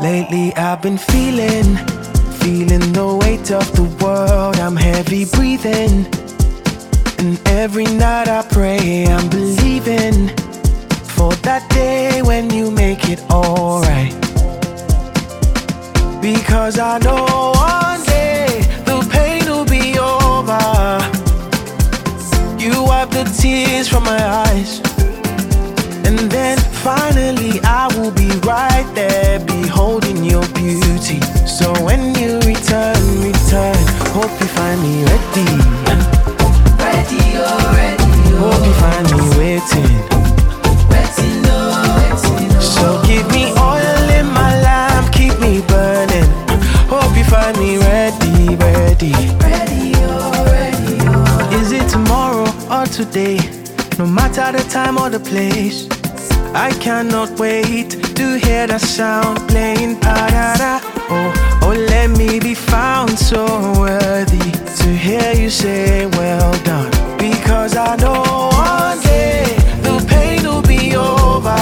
Lately I've been feeling the weight of the world. I'm heavy breathing, and every night I pray I'm believing for that day when you make it alright. Because I know one day the pain will be over. You wipe the tears from my eyes, and then finally I will be right there beholding your beauty. So when you return, hope you find me ready. Ready, oh, ready, oh. Hope you find me waiting. Waiting, oh, waiting, oh. So give me oil in my lamp, keep me burning. Hope you find me ready, ready. Ready, oh, ready, oh. Is it tomorrow or today? No matter the time or the place, I cannot wait to hear that sound playing pa-da-da. Oh, let me be found so worthy to hear you say well done. Because I know one day the pain will be over.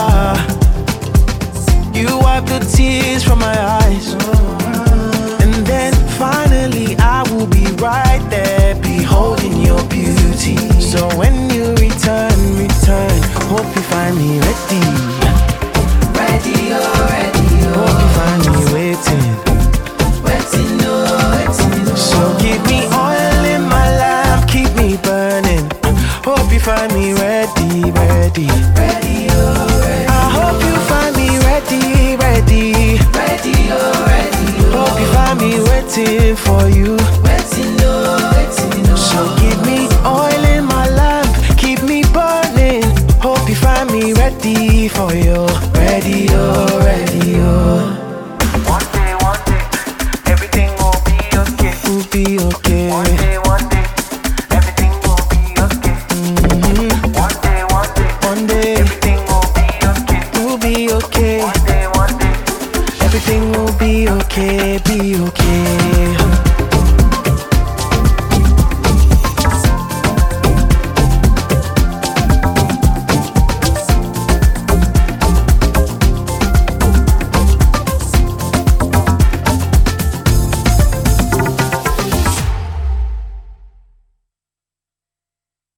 You wipe the tears from my eyes, and then finally I will be right there beholding your beauty. So when you return, hope you find me ready. Ready, oh, ready, oh. Hope you find me waiting. Waiting, oh, waiting, oh. So give me oil in my lamp, keep me burning. Hope you find me ready, ready. Ready, oh, ready. I hope you find me ready, ready. Ready, oh, ready, oh. Hope you find me waiting for you. Waiting, oh, waiting, oh. So give me oil in my lamp, keep me burning. Hope you find me ready for you. Ready, oh, ready, oh. One day, everything will be okay. Will be okay. One day, everything will be okay. One day, everything will be okay. will be okay. One day, Everything will be okay, be okay.